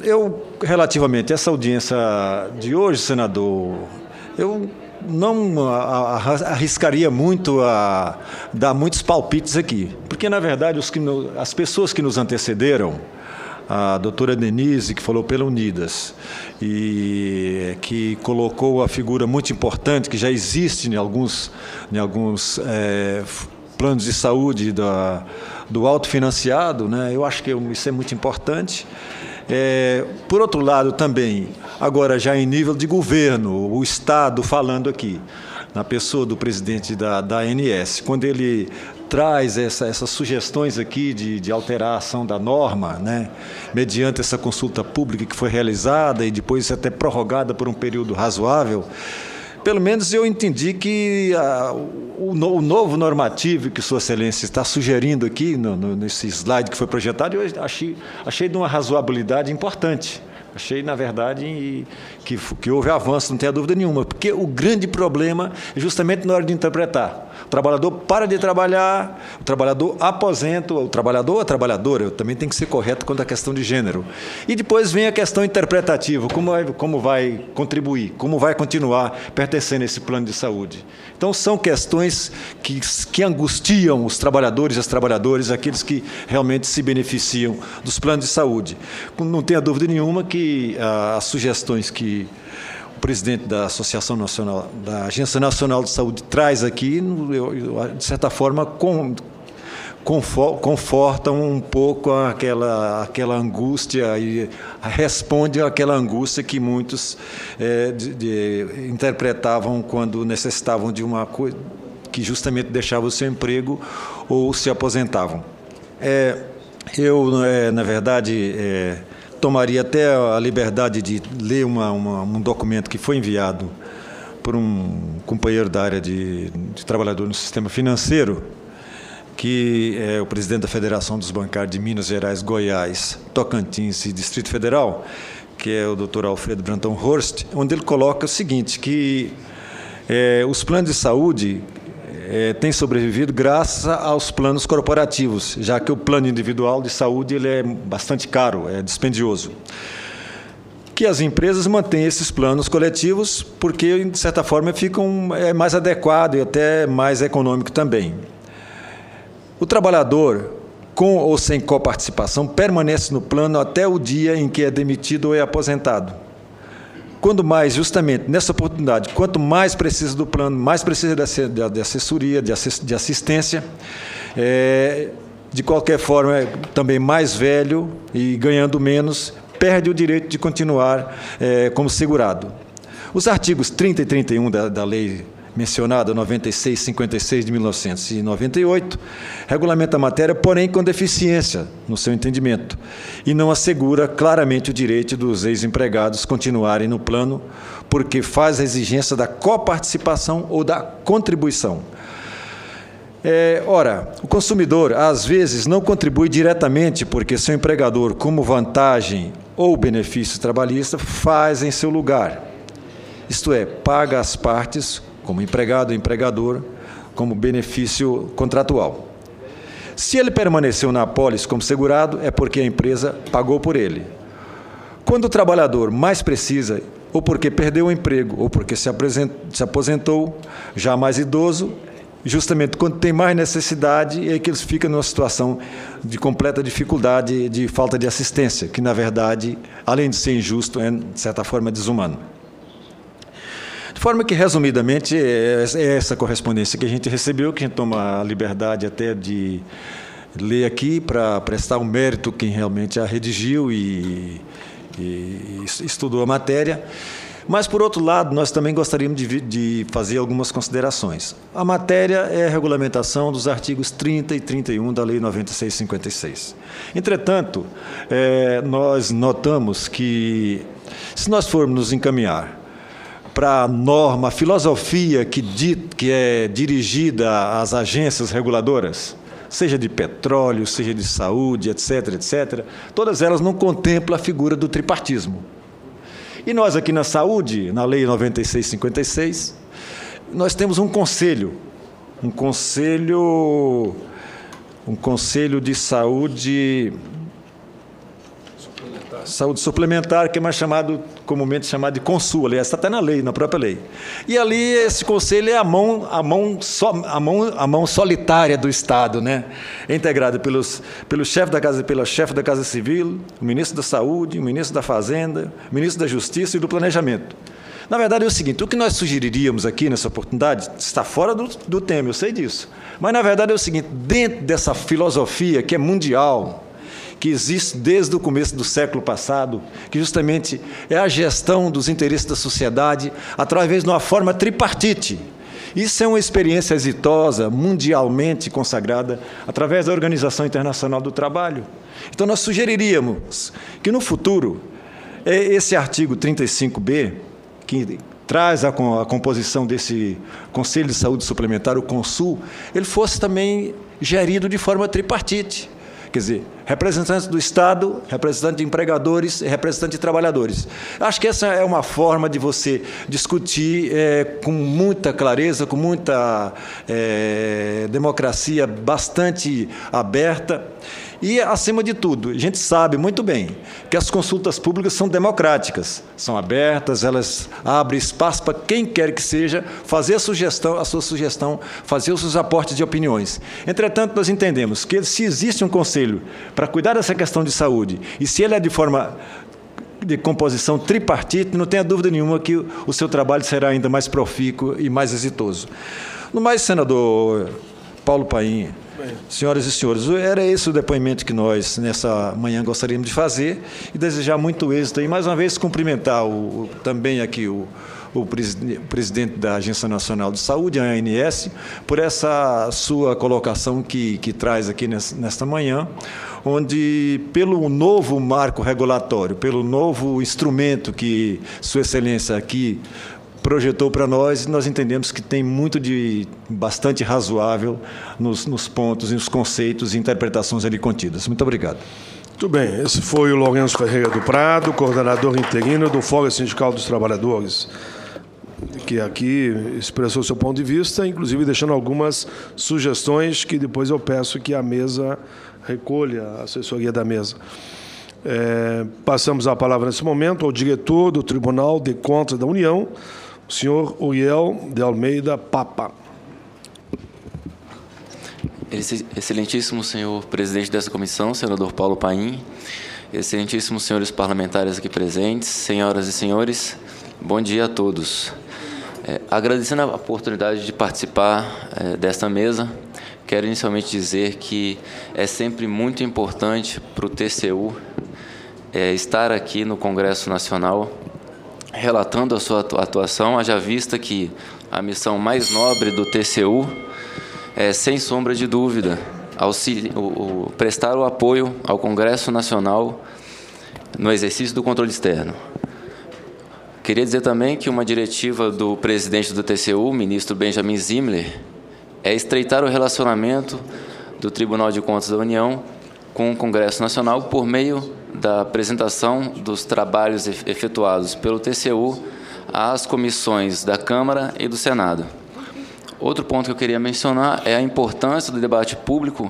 relativamente a essa audiência de hoje, senador, eu não arriscaria muito a dar muitos palpites aqui, porque, na verdade, as pessoas que nos antecederam, a doutora Denise, que falou pela Unidas, e que colocou a figura muito importante, que já existe em alguns planos de saúde do autofinanciado, né? Eu acho que isso é muito importante. Por outro lado, também, agora já em nível de governo, o Estado falando aqui, na pessoa do presidente da ANS, quando ele traz essas sugestões aqui de alteração da norma, né, mediante essa consulta pública que foi realizada e depois até prorrogada por um período razoável, pelo menos eu entendi que o novo normativo que Sua Excelência está sugerindo aqui, nesse slide que foi projetado, eu achei de uma razoabilidade importante. Achei, na verdade, que houve avanço, não tenha dúvida nenhuma, porque o grande problema é justamente na hora de interpretar. O trabalhador para de trabalhar, o trabalhador aposenta, o trabalhador ou a trabalhadora, também tem que ser correto quanto à questão de gênero. E depois vem a questão interpretativa, como vai contribuir, como vai continuar pertencendo a esse plano de saúde. Então, são questões que angustiam os trabalhadores e as trabalhadoras, aqueles que realmente se beneficiam dos planos de saúde. Não tenha dúvida nenhuma que as sugestões que o presidente da Associação Nacional, da Agência Nacional de Saúde traz aqui, de certa forma, confortam um pouco aquela angústia e responde àquela angústia que muitos interpretavam quando necessitavam de uma coisa que justamente deixava o seu emprego ou se aposentavam. Na verdade, tomaria até a liberdade de ler um documento que foi enviado por um companheiro da área de trabalhador no sistema financeiro, que é o presidente da Federação dos Bancários de Minas Gerais, Goiás, Tocantins e Distrito Federal, que é o Dr. Alfredo Brantão Horst, onde ele coloca o seguinte, que os planos de saúde têm sobrevivido graças aos planos corporativos, já que o plano individual de saúde ele é bastante caro, é dispendioso. Que as empresas mantêm esses planos coletivos porque, de certa forma, ficam mais adequado e até mais econômico também. O trabalhador, com ou sem coparticipação, permanece no plano até o dia em que é demitido ou é aposentado. Quando mais, justamente nessa oportunidade, quanto mais precisa do plano, mais precisa de assessoria, de assistência, de qualquer forma, também mais velho e ganhando menos, perde o direito de continuar como segurado. Os artigos 30 e 31 da lei mencionada, 96/56 de 1998, regulamenta a matéria, porém com deficiência no seu entendimento, e não assegura claramente o direito dos ex-empregados continuarem no plano, porque faz a exigência da coparticipação ou da contribuição. Ora, o consumidor, às vezes, não contribui diretamente porque seu empregador, como vantagem ou benefício trabalhista, faz em seu lugar. Isto é, paga as partes, como empregado ou empregador, como benefício contratual. Se ele permaneceu na apólice como segurado, é porque a empresa pagou por ele. Quando o trabalhador mais precisa, ou porque perdeu o emprego, ou porque se aposentou, já mais idoso, justamente quando tem mais necessidade, é que eles ficam numa situação de completa dificuldade, de falta de assistência, que, na verdade, além de ser injusto, é, de certa forma, desumano. De forma que, resumidamente, é essa correspondência que a gente recebeu, que a gente toma a liberdade até de ler aqui para prestar o mérito quem realmente a redigiu e estudou a matéria. Mas, por outro lado, nós também gostaríamos de fazer algumas considerações. A matéria é a regulamentação dos artigos 30 e 31 da Lei 96/56. Entretanto, nós notamos que, se nós formos nos encaminhar para a norma, a filosofia que é dirigida às agências reguladoras, seja de petróleo, seja de saúde, etc., etc., todas elas não contemplam a figura do tripartismo. E nós aqui na saúde, na Lei 96/56, nós temos um conselho de saúde saúde suplementar, que é mais comumente chamado de Consul, aliás, está até na lei, na própria lei. E ali esse conselho é a mão solitária do Estado, né? É integrado pelo chefe da Casa Civil, o ministro da Saúde, o ministro da Fazenda, o ministro da Justiça e do Planejamento. Na verdade é o seguinte, o que nós sugeriríamos aqui nessa oportunidade está fora do tema, eu sei disso, mas na verdade é o seguinte, dentro dessa filosofia que é mundial, que existe desde o começo do século passado, que justamente é a gestão dos interesses da sociedade através de uma forma tripartite. Isso é uma experiência exitosa, mundialmente consagrada, através da Organização Internacional do Trabalho. Então nós sugeriríamos que no futuro, esse artigo 35B, que traz a composição desse Conselho de Saúde Suplementar, o Consul, ele fosse também gerido de forma tripartite. Quer dizer, representantes do Estado, representantes de empregadores e representantes de trabalhadores. Acho que essa é uma forma de você discutir com muita clareza, com muita democracia bastante aberta. E, acima de tudo, a gente sabe muito bem que as consultas públicas são democráticas, são abertas, elas abrem espaço para quem quer que seja fazer a sua sugestão, fazer os seus aportes de opiniões. Entretanto, nós entendemos que se existe um conselho para cuidar dessa questão de saúde, e se ele é de composição tripartite, não tenha dúvida nenhuma que o seu trabalho será ainda mais profícuo e mais exitoso. No mais, senador Paulo Paim, senhoras e senhores, era esse o depoimento que nós, nessa manhã, gostaríamos de fazer e desejar muito êxito. E, mais uma vez, cumprimentar também aqui o presidente da Agência Nacional de Saúde, a ANS, por essa sua colocação que traz aqui nesta manhã, onde, pelo novo marco regulatório, pelo novo instrumento que Sua Excelência aqui projetou para nós entendemos que tem muito de bastante razoável nos pontos e nos conceitos e interpretações ali contidas. Muito obrigado. Muito bem. Esse foi o Lourenço Ferreira do Prado, coordenador interino do Fórum Sindical dos Trabalhadores, que aqui expressou seu ponto de vista, inclusive deixando algumas sugestões que depois eu peço que a mesa recolha, a assessoria da mesa. Passamos a palavra nesse momento ao diretor do Tribunal de Contas da União, o senhor Uriel de Almeida Papa. Excelentíssimo senhor presidente dessa comissão, senador Paulo Paim, excelentíssimos senhores parlamentares aqui presentes, senhoras e senhores, bom dia a todos. Agradecendo a oportunidade de participar desta mesa, quero inicialmente dizer que é sempre muito importante para o TCU estar aqui no Congresso Nacional relatando a sua atuação, haja vista que a missão mais nobre do TCU é, sem sombra de dúvida, prestar o apoio ao Congresso Nacional no exercício do controle externo. Queria dizer também que uma diretiva do presidente do TCU, o ministro Benjamin Zimler, é estreitar o relacionamento do Tribunal de Contas da União com o Congresso Nacional por meio da apresentação dos trabalhos efetuados pelo TCU às comissões da Câmara e do Senado. Outro ponto que eu queria mencionar é a importância do debate público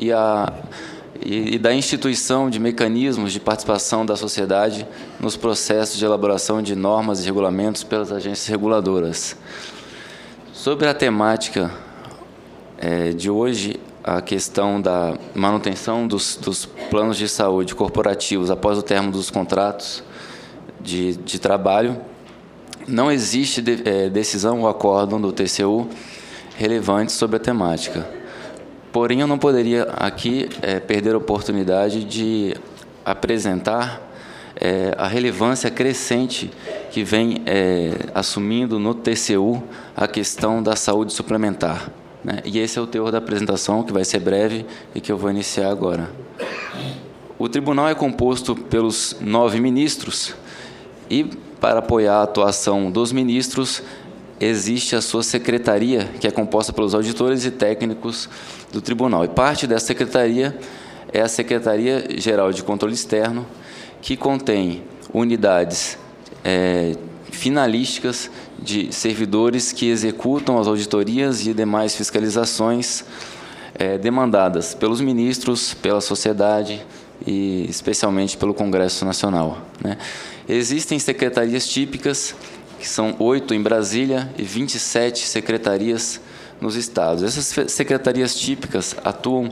e da instituição de mecanismos de participação da sociedade nos processos de elaboração de normas e regulamentos pelas agências reguladoras. Sobre a temática de hoje, a questão da manutenção dos planos de saúde corporativos após o término dos contratos de trabalho, não existe decisão ou acórdão do TCU relevante sobre a temática. Porém, eu não poderia aqui perder a oportunidade de apresentar a relevância crescente que vem assumindo no TCU a questão da saúde suplementar. E esse é o teor da apresentação, que vai ser breve e que eu vou iniciar agora. O tribunal é composto pelos 9 ministros e, para apoiar a atuação dos ministros, existe a sua secretaria, que é composta pelos auditores e técnicos do tribunal. E parte dessa secretaria é a Secretaria Geral de Controle Externo, que contém unidades finalísticas de servidores que executam as auditorias e demais fiscalizações demandadas pelos ministros, pela sociedade, e especialmente pelo Congresso Nacional, né? Existem secretarias típicas, que são 8 em Brasília e 27 secretarias nos estados. Essas secretarias típicas atuam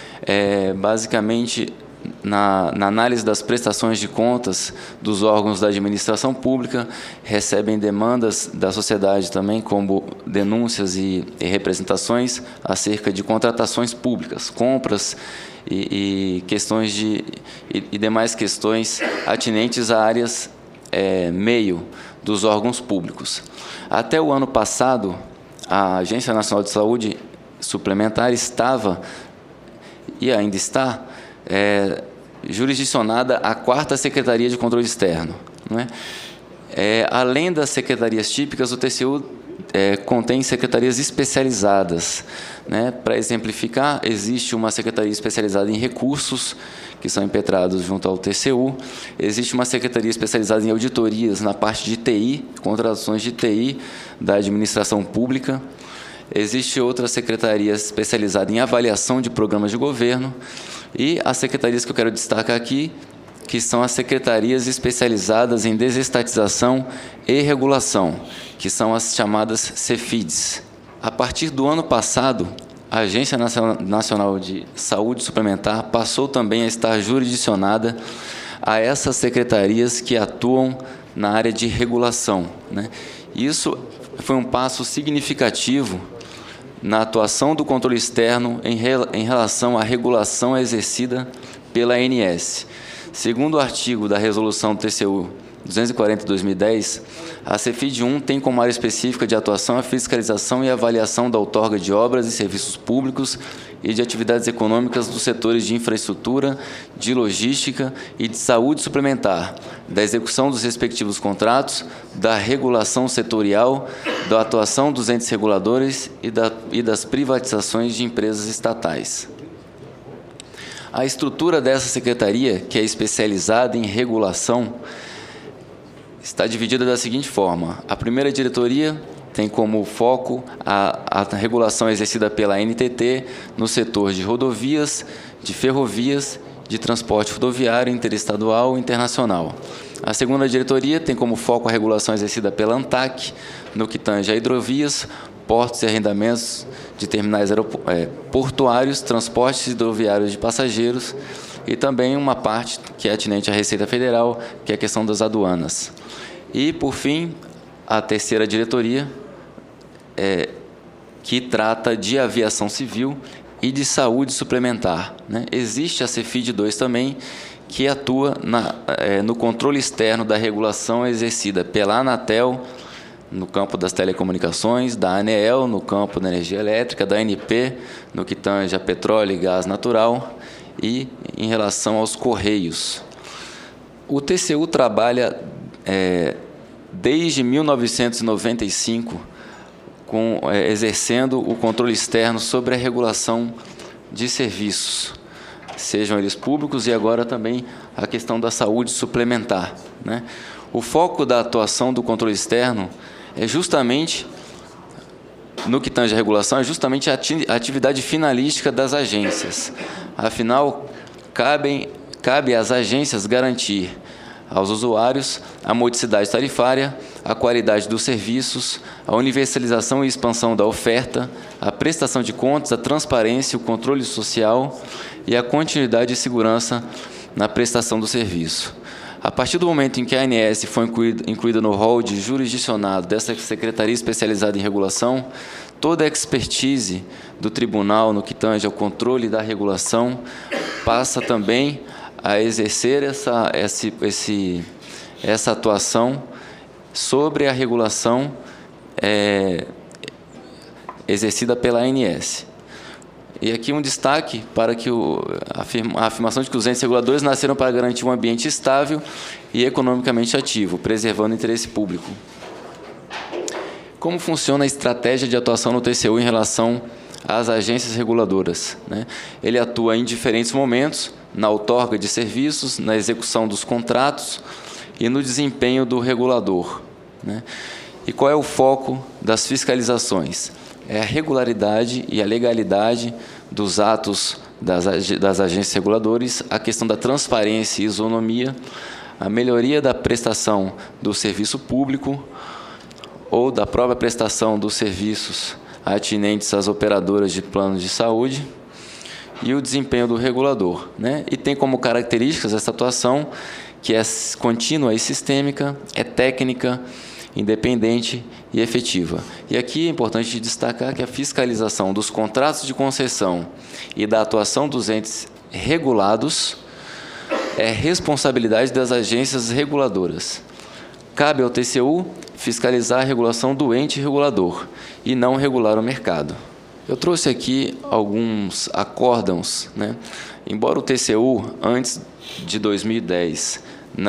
basicamente na análise das prestações de contas dos órgãos da administração pública, recebem demandas da sociedade também, como denúncias e representações acerca de contratações públicas, compras e questões e demais questões atinentes a áreas meio dos órgãos públicos. Até o ano passado, a Agência Nacional de Saúde Suplementar estava, e ainda está, jurisdicionada à 4ª Secretaria de Controle Externo, não é? Além das secretarias típicas, o TCU contém secretarias especializadas, né? Para exemplificar, existe uma secretaria especializada em recursos, que são impetrados junto ao TCU. Existe uma secretaria especializada em auditorias na parte de TI, contratações de TI da administração pública. Existe outra secretaria especializada em avaliação de programas de governo. E as secretarias que eu quero destacar aqui, que são as secretarias especializadas em desestatização e regulação, que são as chamadas CEFIDs. A partir do ano passado, a Agência Nacional de Saúde Suplementar passou também a estar jurisdicionada a essas secretarias que atuam na área de regulação, né? Isso foi um passo significativo na atuação do controle externo em relação à regulação exercida pela ANS. Segundo o artigo da Resolução do TCU 240/2010, a CEFID 1 tem como área específica de atuação a fiscalização e avaliação da outorga de obras e serviços públicos e de atividades econômicas dos setores de infraestrutura, de logística e de saúde suplementar, da execução dos respectivos contratos, da regulação setorial, da atuação dos entes reguladores e das privatizações de empresas estatais. A estrutura dessa secretaria, que é especializada em regulação, está dividida da seguinte forma: a primeira diretoria tem como foco a regulação exercida pela NTT no setor de rodovias, de ferrovias, de transporte rodoviário interestadual e internacional. A segunda diretoria tem como foco a regulação exercida pela ANTAC no que tange a hidrovias, portos e arrendamentos de terminais portuários, transportes hidroviários de passageiros e também uma parte que é atinente à Receita Federal, que é a questão das aduanas. E, por fim, a terceira diretoria, que trata de aviação civil e de saúde suplementar, né? Existe a CEFID 2 também, que atua no controle externo da regulação exercida pela Anatel, no campo das telecomunicações, da ANEEL, no campo da energia elétrica, da ANP, no que tange a petróleo e gás natural, e em relação aos Correios. O TCU trabalha desde 1995 exercendo o controle externo sobre a regulação de serviços, sejam eles públicos e agora também a questão da saúde suplementar, né? O foco da atuação do controle externo é justamente, no que tange a regulação, é justamente a atividade finalística das agências. Afinal, cabe às agências garantir aos usuários a modicidade tarifária, a qualidade dos serviços, a universalização e expansão da oferta, a prestação de contas, a transparência, o controle social e a continuidade e segurança na prestação do serviço. A partir do momento em que a ANS foi incluída no rol de jurisdicionado dessa Secretaria Especializada em Regulação, toda a expertise do tribunal no que tange ao controle da regulação passa também a exercer essa atuação sobre a regulação exercida pela ANS. E aqui um destaque para que a afirmação de que os entes reguladores nasceram para garantir um ambiente estável e economicamente ativo, preservando o interesse público. Como funciona a estratégia de atuação no TCU em relação às agências reguladoras, né? Ele atua em diferentes momentos, na outorga de serviços, na execução dos contratos e no desempenho do regulador, né? E qual é o foco das fiscalizações? É a regularidade e a legalidade dos atos das agências reguladoras, a questão da transparência e isonomia, a melhoria da prestação do serviço público ou da própria prestação dos serviços atinentes às operadoras de planos de saúde e o desempenho do regulador, né? E tem como características essa atuação que é contínua e sistêmica, é técnica, independente e efetiva. E aqui é importante destacar que a fiscalização dos contratos de concessão e da atuação dos entes regulados é responsabilidade das agências reguladoras. Cabe ao TCU fiscalizar a regulação do ente regulador e não regular o mercado. Eu trouxe aqui alguns acórdãos, né? Embora o TCU, antes de 2010,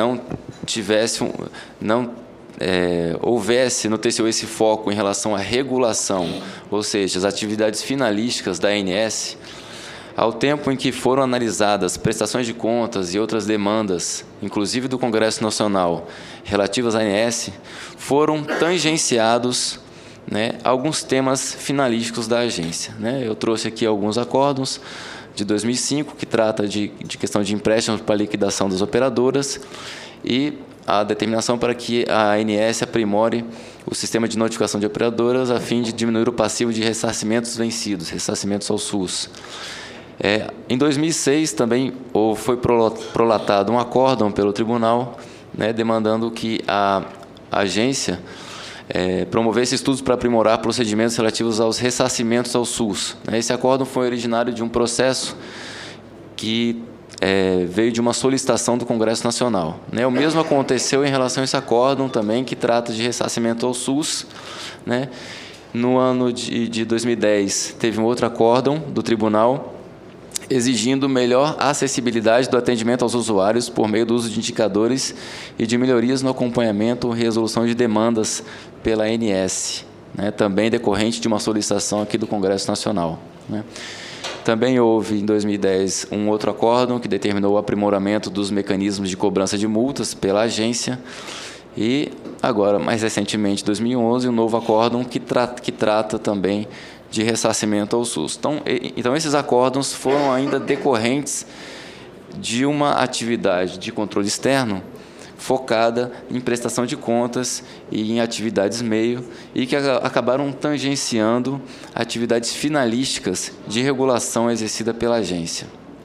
houvesse no TCU esse foco em relação à regulação, ou seja, as atividades finalísticas da ANS, ao tempo em que foram analisadas prestações de contas e outras demandas, inclusive do Congresso Nacional, relativas à ANS, foram tangenciados, né, alguns temas finalísticos da agência, né? Eu trouxe aqui alguns acórdãos de 2005, que trata de questão de empréstimos para liquidação das operadoras e a determinação para que a ANS aprimore o sistema de notificação de operadoras a fim de diminuir o passivo de ressarcimentos vencidos, ressarcimentos ao SUS. Em 2006, também foi prolatado um acórdão pelo tribunal, né, demandando que a agência promovesse estudos para aprimorar procedimentos relativos aos ressarcimentos ao SUS. Esse acórdão foi originário de um processo que veio de uma solicitação do Congresso Nacional. O mesmo aconteceu em relação a esse acórdão também, que trata de ressarcimento ao SUS. No ano de 2010, teve um outro acórdão do tribunal exigindo melhor acessibilidade do atendimento aos usuários por meio do uso de indicadores e de melhorias no acompanhamento e resolução de demandas pela ANS, também decorrente de uma solicitação aqui do Congresso Nacional. Também houve, em 2010, um outro acórdão que determinou o aprimoramento dos mecanismos de cobrança de multas pela agência e, agora, mais recentemente, em 2011, um novo acórdão que trata também de ressarcimento ao SUS. Então, esses acórdãos foram ainda decorrentes de uma atividade de controle externo focada em prestação de contas e em atividades meio e que acabaram tangenciando atividades finalísticas de regulação exercida pela agência.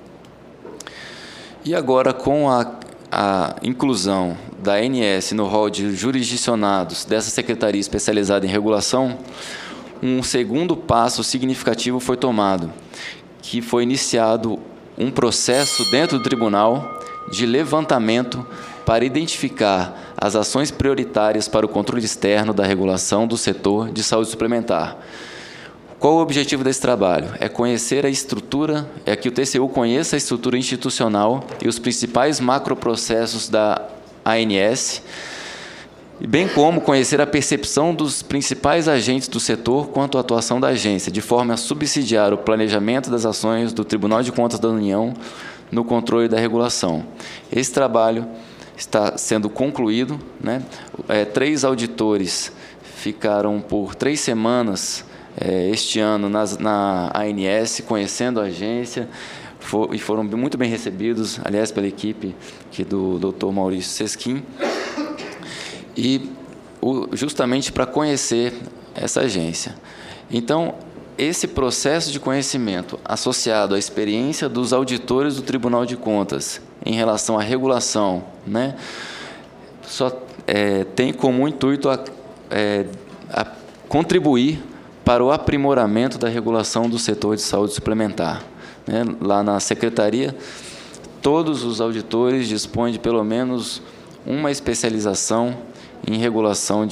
E agora, com a inclusão da ANS no rol de jurisdicionados dessa Secretaria Especializada em Regulação, um segundo passo significativo foi tomado, que foi iniciado um processo dentro do tribunal de levantamento para identificar as ações prioritárias para o controle externo da regulação do setor de saúde suplementar. Qual o objetivo desse trabalho? É conhecer a estrutura, é que o TCU conheça a estrutura institucional e os principais macroprocessos da ANS, bem como conhecer a percepção dos principais agentes do setor quanto à atuação da agência, de forma a subsidiar o planejamento das ações do Tribunal de Contas da União no controle da regulação. Esse trabalho está sendo concluído, 3 auditores ficaram por 3 semanas este ano na ANS, conhecendo a agência, e foram muito bem recebidos, aliás, pela equipe aqui do Dr. Maurício Sesquim, e justamente para conhecer essa agência. Então, esse processo de conhecimento associado à experiência dos auditores do Tribunal de Contas em relação à regulação, só tem como intuito a contribuir para o aprimoramento da regulação do setor de saúde suplementar. Lá na Secretaria, todos os auditores dispõem de pelo menos uma especialização em regulação.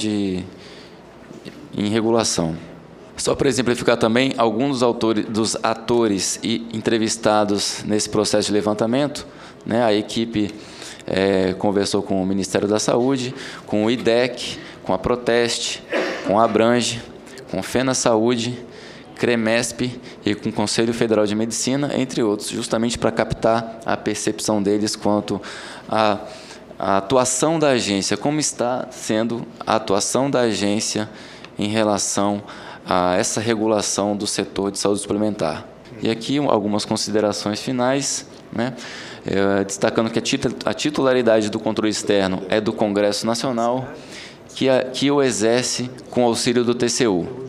Só para exemplificar também, alguns dos atores e entrevistados nesse processo de levantamento, a equipe conversou com o Ministério da Saúde, com o IDEC, com a Proteste, com a Abrange, com o FENA Saúde, CREMESP e com o Conselho Federal de Medicina, entre outros, justamente para captar a percepção deles quanto à atuação da agência, como está sendo a atuação da agência em relação a essa regulação do setor de saúde suplementar. E aqui algumas considerações finais, né? Destacando que a titularidade do controle externo é do Congresso Nacional, que o exerce com auxílio do TCU.